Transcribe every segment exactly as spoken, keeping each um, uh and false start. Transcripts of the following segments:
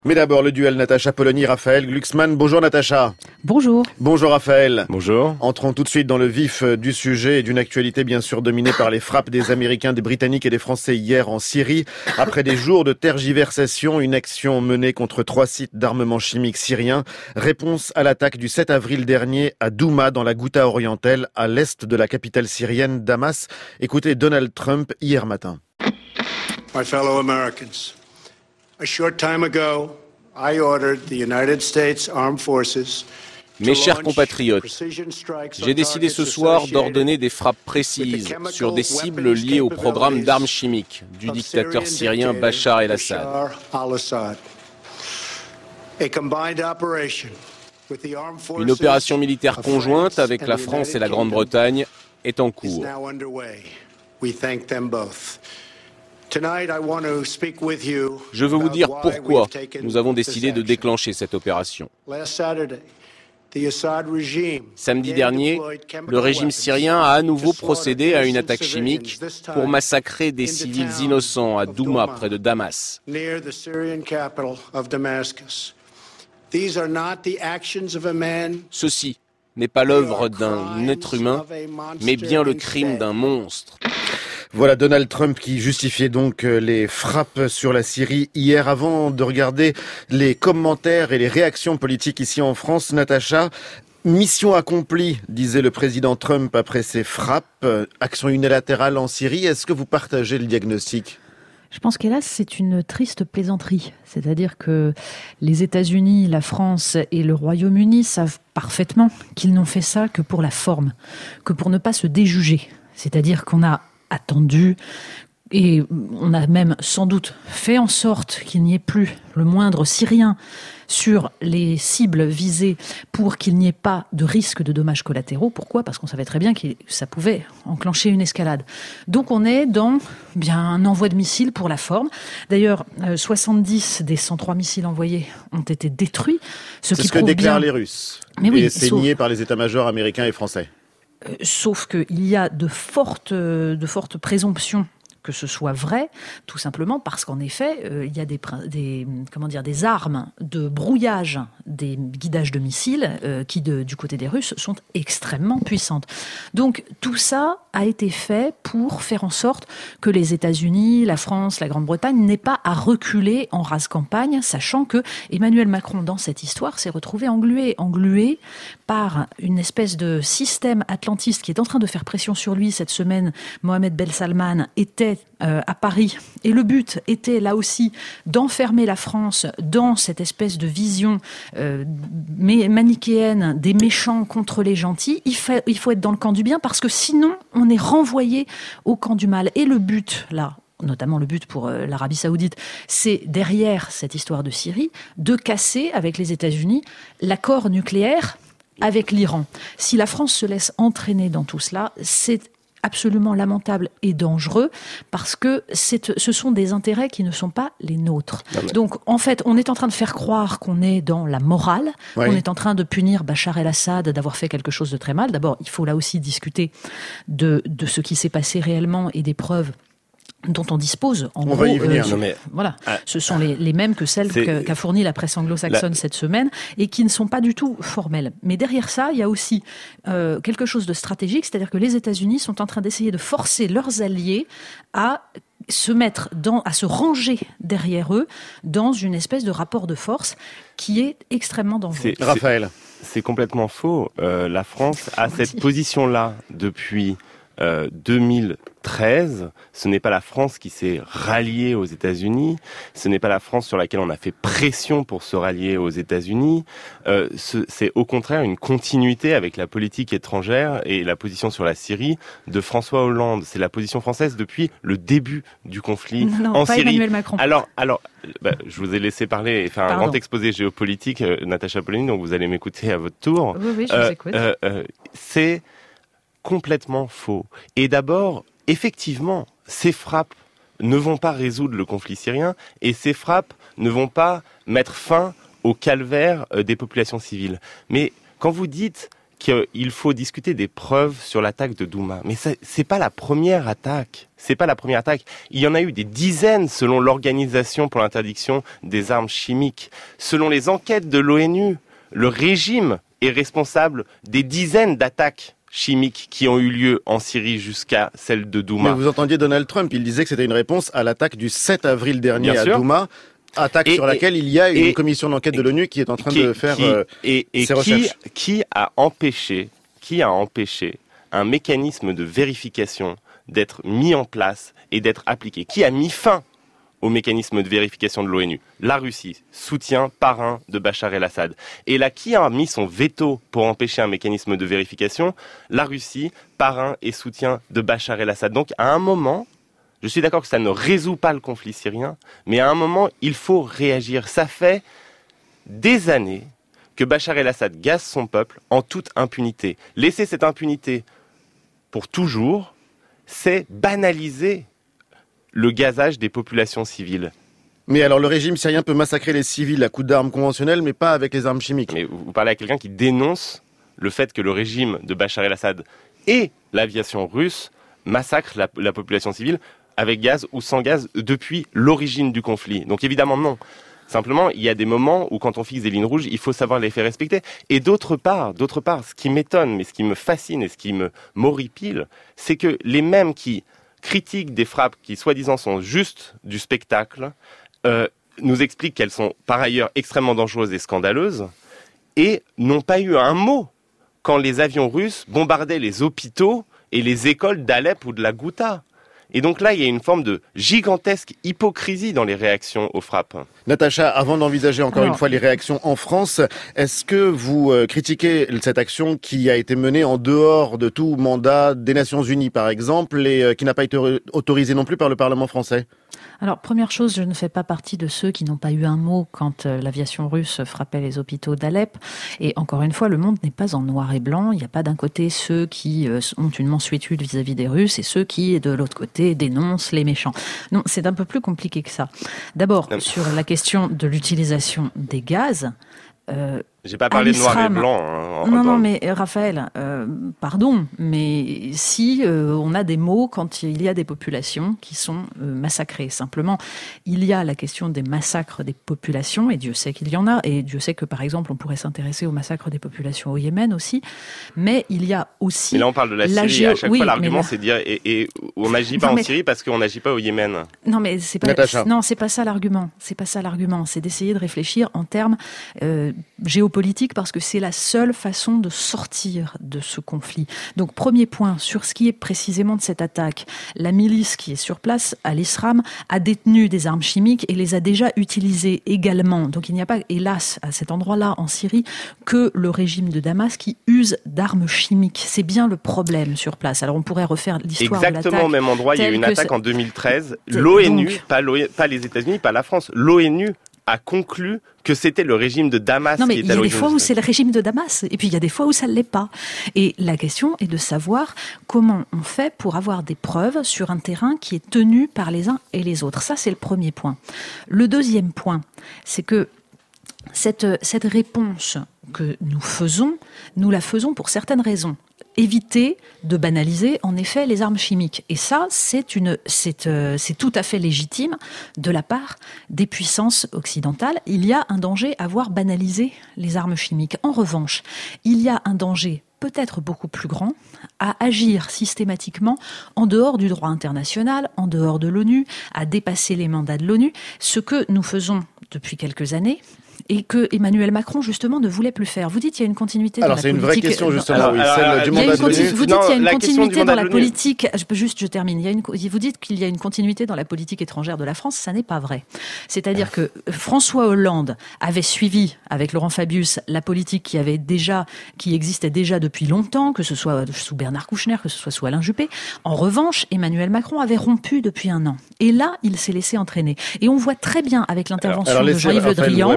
Mais d'abord, le duel Natacha-Polony-Raphaël Glucksmann. Bonjour Natacha. Bonjour. Bonjour Raphaël. Bonjour. Entrons tout de suite dans le vif du sujet et d'une actualité bien sûr dominée par les frappes des Américains, des Britanniques et des Français hier en Syrie. Après des jours de tergiversation, une action menée contre trois sites d'armement chimique syriens. Réponse à l'attaque du sept avril dernier à Douma, dans la Ghouta orientale, à l'est de la capitale syrienne, Damas. Écoutez Donald Trump hier matin. My fellow Americans. A short time ago, I ordered the United States Armed Forces. Mes chers compatriotes, j'ai décidé ce soir d'ordonner des frappes précises sur des cibles liées au programme d'armes chimiques du dictateur syrien Bachar el-Assad. Une opération militaire conjointe avec la France et la Grande-Bretagne est en cours. Je veux vous dire pourquoi nous avons décidé de déclencher cette opération. Samedi dernier, le régime syrien a à nouveau procédé à une attaque chimique pour massacrer des civils innocents à Douma, près de Damas. Ceci n'est pas l'œuvre d'un être humain, mais bien le crime d'un monstre. Voilà Donald Trump qui justifiait donc les frappes sur la Syrie hier. Avant de regarder les commentaires et les réactions politiques ici en France, Natacha, mission accomplie, disait le président Trump après ces frappes, action unilatérale en Syrie. Est-ce que vous partagez le diagnostic ? Je pense qu'hélas, c'est une triste plaisanterie. C'est-à-dire que les États-Unis, la France et le Royaume-Uni savent parfaitement qu'ils n'ont fait ça que pour la forme, que pour ne pas se déjuger. C'est-à-dire qu'on a attendu, et on a même sans doute fait en sorte qu'il n'y ait plus le moindre Syrien sur les cibles visées pour qu'il n'y ait pas de risque de dommages collatéraux. Pourquoi ? Parce qu'on savait très bien que ça pouvait enclencher une escalade. Donc on est dans bien un envoi de missiles pour la forme. D'ailleurs, soixante-dix des cent trois missiles envoyés ont été détruits. Ce C'est qui ce que déclarent bien... les Russes. Mais oui, et c'est sauf... nié par les états-majors américains et français. Euh, sauf qu'il y a de fortes, de fortes présomptions que ce soit vrai, tout simplement parce qu'en effet, euh, il y a des, des, comment dire, des armes de brouillage, des guidages de missiles euh, qui, de, du côté des Russes, sont extrêmement puissantes. Donc tout ça a été fait pour faire en sorte que les États-Unis, la France, la Grande-Bretagne n'aient pas à reculer en rase campagne, sachant que Emmanuel Macron, dans cette histoire, s'est retrouvé englué, englué par une espèce de système atlantiste qui est en train de faire pression sur lui. Cette semaine, Mohamed Ben Salman était Euh, à Paris. Et le but était là aussi d'enfermer la France dans cette espèce de vision euh, manichéenne des méchants contre les gentils. Il faut, il faut être dans le camp du bien parce que sinon on est renvoyé au camp du mal. Et le but, là, notamment le but pour euh, l'Arabie Saoudite, c'est derrière cette histoire de Syrie, de casser avec les États-Unis l'accord nucléaire avec l'Iran. Si la France se laisse entraîner dans tout cela, c'est absolument lamentable et dangereux parce que c'est, ce sont des intérêts qui ne sont pas les nôtres. Mais... Donc, en fait, on est en train de faire croire qu'on est dans la morale, oui. qu'on est en train de punir Bachar el-Assad d'avoir fait quelque chose de très mal. D'abord, il faut là aussi discuter de, de ce qui s'est passé réellement et des preuves dont on dispose. En on gros, va y venir. Euh, non mais... Voilà, ah, ce sont les, les mêmes que celles que, qu'a fournies la presse anglo-saxonne la... cette semaine et qui ne sont pas du tout formelles. Mais derrière ça, il y a aussi euh, quelque chose de stratégique, c'est-à-dire que les États-Unis sont en train d'essayer de forcer leurs alliés à se mettre dans, à se ranger derrière eux dans une espèce de rapport de force qui est extrêmement dangereux. C'est, Raphaël. C'est, c'est complètement faux. Euh, la France a cette position-là depuis euh, deux mille treize. Ce n'est pas la France qui s'est ralliée aux États-Unis. Ce n'est pas la France sur laquelle on a fait pression pour se rallier aux États-Unis. Euh, ce, c'est au contraire une continuité avec la politique étrangère et la position sur la Syrie de François Hollande. C'est la position française depuis le début du conflit non, non, en pas Syrie. Emmanuel Macron. Alors, alors, bah, je vous ai laissé parler et faire un Pardon. grand exposé géopolitique, euh, Natacha Polony, donc vous allez m'écouter à votre tour. Oui, oui, je euh, vous écoute. Euh, euh, c'est complètement faux. Et d'abord, effectivement, ces frappes ne vont pas résoudre le conflit syrien et ces frappes ne vont pas mettre fin au calvaire des populations civiles. Mais quand vous dites qu'il faut discuter des preuves sur l'attaque de Douma. Mais ça, c'est pas la première attaque. C'est pas la première attaque. Il y en a eu des dizaines selon l'Organisation pour l'interdiction des armes chimiques. Selon les enquêtes de l'ONU, le régime est responsable des dizaines d'attaques chimiques qui ont eu lieu en Syrie jusqu'à celle de Douma. Mais vous entendiez Donald Trump, il disait que c'était une réponse à l'attaque du sept avril dernier à Douma. Attaque et, sur laquelle il y a une et, commission d'enquête de l'ONU qui est en train qui, de faire qui, euh, et, et ses recherches. Qui, qui a empêché, qui a empêché un mécanisme de vérification d'être mis en place et d'être appliqué? Qui a mis fin au mécanisme de vérification de l'ONU? La Russie, soutien parrain de Bachar el-Assad. Et là, qui a mis son veto pour empêcher un mécanisme de vérification? La Russie, parrain et soutien de Bachar el-Assad. Donc, à un moment, je suis d'accord que ça ne résout pas le conflit syrien, mais à un moment, il faut réagir. Ça fait des années que Bachar el-Assad gaze son peuple en toute impunité. Laisser cette impunité pour toujours, c'est banaliser le gazage des populations civiles. Mais alors, le régime syrien peut massacrer les civils à coups d'armes conventionnelles, mais pas avec les armes chimiques. Mais vous parlez à quelqu'un qui dénonce le fait que le régime de Bachar el-Assad et l'aviation russe massacrent la, la population civile avec gaz ou sans gaz depuis l'origine du conflit. Donc évidemment non. Simplement, il y a des moments où quand on fixe des lignes rouges, il faut savoir les faire respecter. Et d'autre part, d'autre part, ce qui m'étonne, mais ce qui me fascine et ce qui me m'horripile, c'est que les mêmes qui critiquent des frappes qui soi-disant sont juste du spectacle, euh, nous expliquent qu'elles sont par ailleurs extrêmement dangereuses et scandaleuses, et n'ont pas eu un mot quand les avions russes bombardaient les hôpitaux et les écoles d'Alep ou de la Ghouta. Et donc là, il y a une forme de gigantesque hypocrisie dans les réactions aux frappes. Natacha, avant d'envisager encore Alors, une fois les réactions en France, est-ce que vous euh, critiquez cette action qui a été menée en dehors de tout mandat des Nations Unies, par exemple, et euh, qui n'a pas été autorisée non plus par le Parlement français ? Alors, première chose, je ne fais pas partie de ceux qui n'ont pas eu un mot quand euh, l'aviation russe frappait les hôpitaux d'Alep. Et encore une fois, le monde n'est pas en noir et blanc. Il n'y a pas d'un côté ceux qui euh, ont une mansuétude vis-à-vis des Russes et ceux qui, de l'autre côté, dénoncent les méchants. Non, c'est un peu plus compliqué que ça. D'abord, sur la question de l'utilisation des gaz... Euh, J'ai pas parlé de noir et blanc. Hein, non, non, mais Raphaël, euh, pardon, mais si euh, on a des mots quand il y a des populations qui sont euh, massacrées, simplement, il y a la question des massacres des populations, et Dieu sait qu'il y en a, et Dieu sait que, par exemple, on pourrait s'intéresser au massacre des populations au Yémen aussi, mais il y a aussi... Mais là, on parle de la, la Syrie, géo... à chaque oui, fois, l'argument, là... c'est de dire, et, et on n'agit pas non, mais... en Syrie parce qu'on n'agit pas au Yémen. Non, mais c'est pas, non, c'est pas ça l'argument, c'est pas ça l'argument, c'est d'essayer de réfléchir en termes... Euh, géopolitique parce que c'est la seule façon de sortir de ce conflit. Donc premier point sur ce qui est précisément de cette attaque, la milice qui est sur place, Al-Isram, a détenu des armes chimiques et les a déjà utilisées également. Donc il n'y a pas, hélas, à cet endroit-là en Syrie, que le régime de Damas qui use d'armes chimiques. C'est bien le problème sur place. Alors on pourrait refaire l'histoire Exactement de l'attaque. Exactement au même endroit, il y a eu une attaque en deux mille treize. L'ONU, Donc... pas, l'O... pas les États-Unis, pas la France, l'ONU a conclu que c'était le régime de Damas non, mais qui est il y à a l'origine. des fois où c'est le régime de Damas, et puis il y a des fois où ça ne l'est pas. Et la question est de savoir comment on fait pour avoir des preuves sur un terrain qui est tenu par les uns et les autres. Ça, c'est le premier point. Le deuxième point, c'est que cette, cette réponse que nous faisons, nous la faisons pour certaines raisons. Éviter de banaliser, en effet, les armes chimiques. Et ça, c'est, une, c'est, euh, c'est tout à fait légitime de la part des puissances occidentales. Il y a un danger à voir banaliser les armes chimiques. En revanche, il y a un danger peut-être beaucoup plus grand à agir systématiquement en dehors du droit international, en dehors de l'ONU, à dépasser les mandats de l'ONU, ce que nous faisons depuis quelques années, et que Emmanuel Macron, justement, ne voulait plus faire. Vous dites qu'il y a une continuité alors, dans la politique... Alors, c'est une vraie question, justement, alors, oui, alors, celle alors, du mandat de l'ONU. Vous dites qu'il y a une non, continuité dans la politique... Je peux juste, je termine. Il y a une, vous dites qu'il y a une continuité dans la politique étrangère de la France. Ça n'est pas vrai. C'est-à-dire ah. que François Hollande avait suivi, avec Laurent Fabius, la politique qui avait déjà, qui existait déjà depuis longtemps, que ce soit sous Bernard Kouchner, que ce soit sous Alain Juppé. En revanche, Emmanuel Macron avait rompu depuis un an. Et là, il s'est laissé entraîner. Et on voit très bien, avec l'intervention alors, alors, de Jean-Yves Le Drian... Il s'est,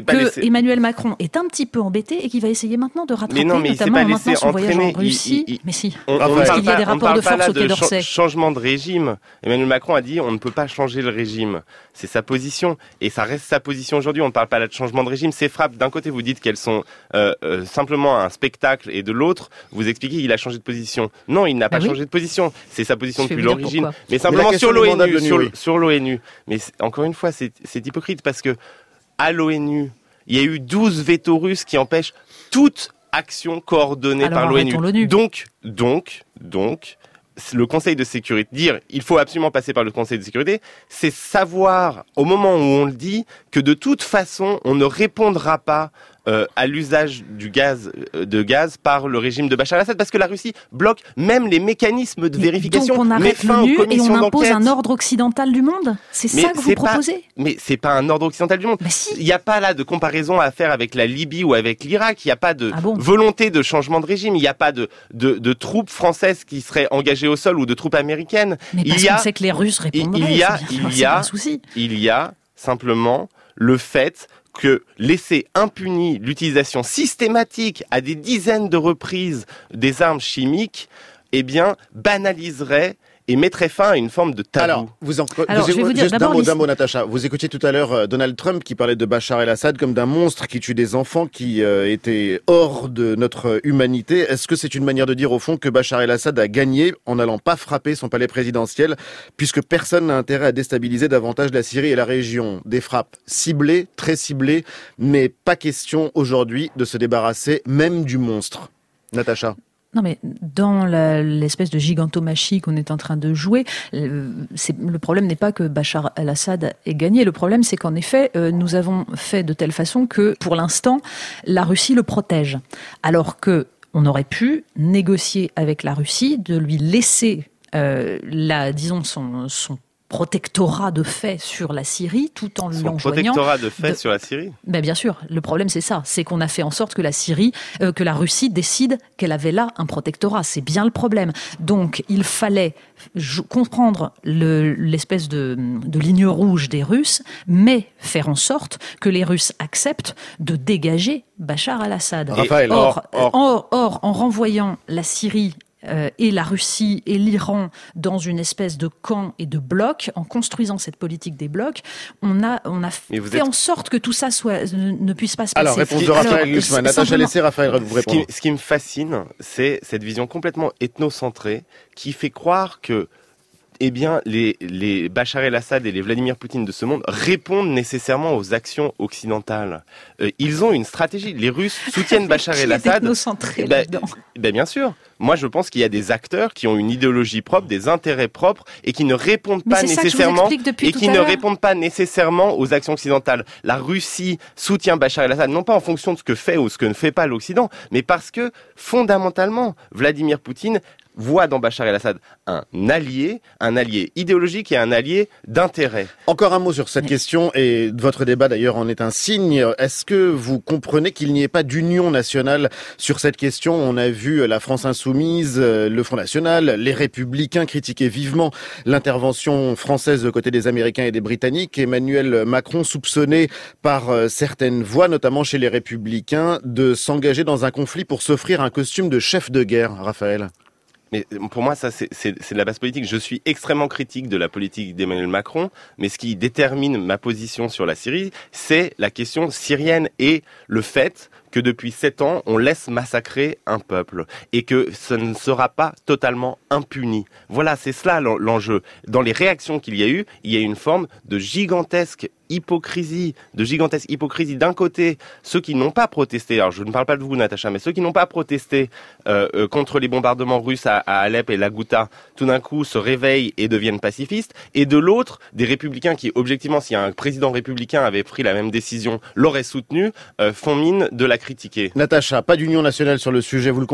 que laisser... Emmanuel Macron est un petit peu embêté et qu'il va essayer maintenant de rattraper, mais non, mais notamment en maintenant son entraîner. voyage en Russie. Il, il, il... Mais si, on, parce on qu'il y a des rapports de force au Quai d'Orsay. Ch- changement de régime. Emmanuel Macron a dit on ne peut pas changer le régime. C'est sa position et ça reste sa position aujourd'hui. On ne parle pas là de changement de régime. Ces frappes, d'un côté, vous dites qu'elles sont euh, euh, simplement un spectacle et de l'autre, vous expliquez qu'il a changé de position. Non, il n'a pas ah oui changé de position. C'est sa position Je depuis l'origine. Mais simplement mais sur l'ONU. Sur, oui. sur l'ONU. Mais encore une fois, c'est, c'est hypocrite parce que à l'ONU, il y a eu douze vétos russes qui empêchent toute action coordonnée Alors, par l'ONU. l'ONU. Donc, donc, donc, le Conseil de sécurité, dire il faut absolument passer par le Conseil de sécurité, c'est savoir, au moment où on le dit, que de toute façon, on ne répondra pas euh, à l'usage du gaz, euh, de gaz par le régime de Bachar el-Assad, parce que la Russie bloque même les mécanismes de vérification. Donc on arrête l'ONU et on impose un ordre occidental du monde. C'est mais ça que vous proposez pas, Mais c'est pas un ordre occidental du monde. Bah si. Il n'y a pas là de comparaison à faire avec la Libye ou avec l'Irak. Il n'y a pas de ah bon volonté de changement de régime. Il n'y a pas de, de, de troupes françaises qui seraient engagées au sol ou de troupes américaines. Mais parce il y a, qu'on sait que les Russes répondraient. Il y a, c'est bien, il y a, un souci. il y a simplement le fait que laisser impunie l'utilisation systématique à des dizaines de reprises des armes chimiques, eh bien, banaliserait et mettrait fin à une forme de tabou. Alors, vous en... Alors, vous, je vais vous dire, juste d'un mot, les... d'un mot, Natacha. Vous écoutiez tout à l'heure Donald Trump qui parlait de Bachar el-Assad comme d'un monstre qui tue des enfants qui euh, étaient hors de notre humanité. Est-ce que c'est une manière de dire, au fond, que Bachar el-Assad a gagné en n'allant pas frapper son palais présidentiel, puisque personne n'a intérêt à déstabiliser davantage la Syrie et la région? Des frappes ciblées, très ciblées, mais pas question aujourd'hui de se débarrasser même du monstre. Natacha. Non mais dans la, l'espèce de gigantomachie qu'on est en train de jouer, euh, c'est, le problème n'est pas que Bachar el-Assad ait gagné. Le problème c'est qu'en effet, euh, nous avons fait de telle façon que, pour l'instant, la Russie le protège. Alors que on aurait pu négocier avec la Russie de lui laisser, euh, la, disons, son, son protectorat de fait sur la Syrie, tout en Son l'enjoignant. protectorat de fait de... sur la Syrie. Ben bien sûr, le problème c'est ça, c'est qu'on a fait en sorte que la Syrie, euh, que la Russie décide qu'elle avait là un protectorat. C'est bien le problème. Donc il fallait je, comprendre le, l'espèce de, de ligne rouge des Russes, mais faire en sorte que les Russes acceptent de dégager Bachar el-Assad. Raphaël, or, or, or. or, or, en renvoyant la Syrie Euh, et la Russie et l'Iran dans une espèce de camp et de bloc, en construisant cette politique des blocs, on a, on a fait êtes... en sorte que tout ça soit, ne, ne puisse pas se passer. Alors, réponse de Raphaël Glucksmann. Natacha, simplement... laissez Raphaël vous répondre. Ce qui, ce qui me fascine, c'est cette vision complètement ethnocentrée qui fait croire que eh bien, les, les Bachar el-Assad et les Vladimir Poutine de ce monde répondent nécessairement aux actions occidentales. Euh, ils ont une stratégie. Les Russes soutiennent Bachar el-Assad. Ethnocentré ben, là-dedans. Ben bien sûr. Moi, je pense qu'il y a des acteurs qui ont une idéologie propre, des intérêts propres, et qui ne répondent Mais pas nécessairement et qui ne répondent pas nécessairement aux actions occidentales. La Russie soutient Bachar el-Assad non pas en fonction de ce que fait ou ce que ne fait pas l'Occident, mais parce que fondamentalement, Vladimir Poutine voit dans Bachar el-Assad un allié, un allié idéologique et un allié d'intérêt. Encore un mot sur cette question, et votre débat d'ailleurs en est un signe. Est-ce que vous comprenez qu'il n'y ait pas d'union nationale sur cette question? On a vu la France Insoumise, le Front National, les Républicains critiquer vivement l'intervention française aux côtés des Américains et des Britanniques. Emmanuel Macron soupçonné par certaines voix, notamment chez les Républicains, de s'engager dans un conflit pour s'offrir un costume de chef de guerre, Raphaël. Mais pour moi, ça, c'est, c'est, c'est de la base politique. Je suis extrêmement critique de la politique d'Emmanuel Macron, mais ce qui détermine ma position sur la Syrie, c'est la question syrienne et le fait que depuis sept ans, on laisse massacrer un peuple et que ce ne sera pas totalement impuni. Voilà, c'est cela l'enjeu. Dans les réactions qu'il y a eu, il y a une forme de gigantesque hypocrisie, de gigantesque hypocrisie. D'un côté, ceux qui n'ont pas protesté, alors je ne parle pas de vous, Natacha, mais ceux qui n'ont pas protesté euh, euh, contre les bombardements russes à, à Alep et la Ghouta, tout d'un coup se réveillent et deviennent pacifistes. Et de l'autre, des républicains qui, objectivement, si un président républicain avait pris la même décision, l'auraient soutenu, euh, font mine de la critiquer. Natacha, pas d'union nationale sur le sujet, vous le comprenez ?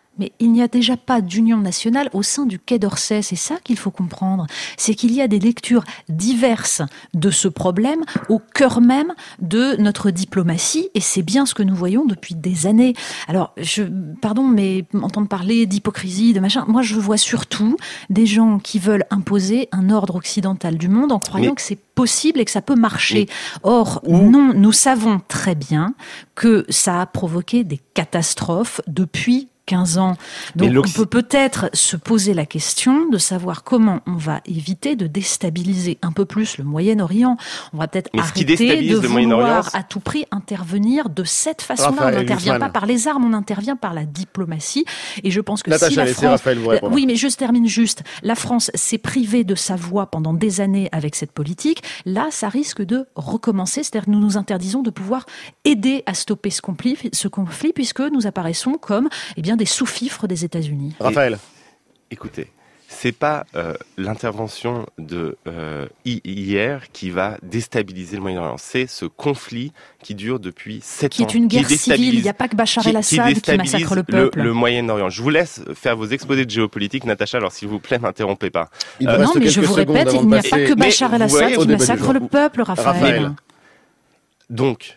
Mais il n'y a déjà pas d'union nationale au sein du Quai d'Orsay. C'est ça qu'il faut comprendre. C'est qu'il y a des lectures diverses de ce problème au cœur même de notre diplomatie. Et c'est bien ce que nous voyons depuis des années. Alors, je, pardon, mais entendre parler d'hypocrisie, de machin, moi je vois surtout des gens qui veulent imposer un ordre occidental du monde en croyant mais... que c'est possible et que ça peut marcher. Mais... Or, Où... non, nous savons très bien que ça a provoqué des catastrophes depuis quinze ans. Donc on peut peut-être se poser la question de savoir comment on va éviter de déstabiliser un peu plus le Moyen-Orient. On va peut-être Mais arrêter de vouloir à tout prix intervenir de cette façon-là. Raphaël, on n'intervient pas par les armes, on intervient par la diplomatie. Et je pense que Natacha, si la France... Raphaël vous répondre. Oui, mais je termine juste. La France s'est privée de sa voix pendant des années avec cette politique. Là, ça risque de recommencer. C'est-à-dire que nous nous interdisons de pouvoir aider à stopper ce conflit, ce conflit puisque nous apparaissons comme eh bien, des sous-fifres des États-Unis. Raphaël, écoutez, c'est pas euh, l'intervention de euh, hier qui va déstabiliser le Moyen-Orient. C'est ce conflit qui dure depuis sept ans. Qui est une guerre civile. Il n'y a pas que Bachar el-Assad qui, qui massacre le peuple. Le, le Moyen-Orient. Je vous laisse faire vos exposés de géopolitique, Natacha. Alors s'il vous plaît, m'interrompez pas. Euh, non, mais je vous répète, il n'y a pas que Bachar el-Assad qui massacre le peuple, Raphaël. Raphaël. Donc,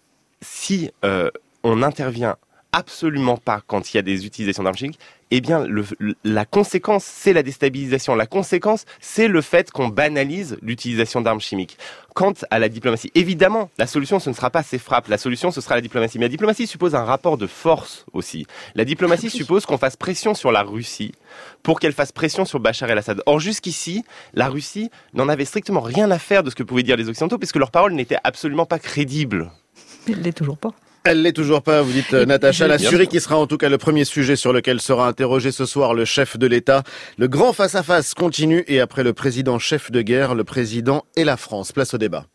si euh, on intervient absolument pas quand il y a des utilisations d'armes chimiques, eh bien, le, la conséquence, c'est la déstabilisation. La conséquence, c'est le fait qu'on banalise l'utilisation d'armes chimiques. Quant à la diplomatie, évidemment, la solution, ce ne sera pas ces frappes. La solution, ce sera la diplomatie. Mais la diplomatie suppose un rapport de force aussi. La diplomatie suppose qu'on fasse pression sur la Russie pour qu'elle fasse pression sur Bachar el-Assad. Or, jusqu'ici, la Russie n'en avait strictement rien à faire de ce que pouvaient dire les Occidentaux, puisque leurs paroles n'étaient absolument pas crédibles. Elle l'est toujours pas. Elle l'est toujours pas, vous dites, Natacha. La Syrie qui sera en tout cas le premier sujet sur lequel sera interrogé ce soir le chef de l'État. Le grand face-à-face continue et après le président chef de guerre, le président et la France. Place au débat.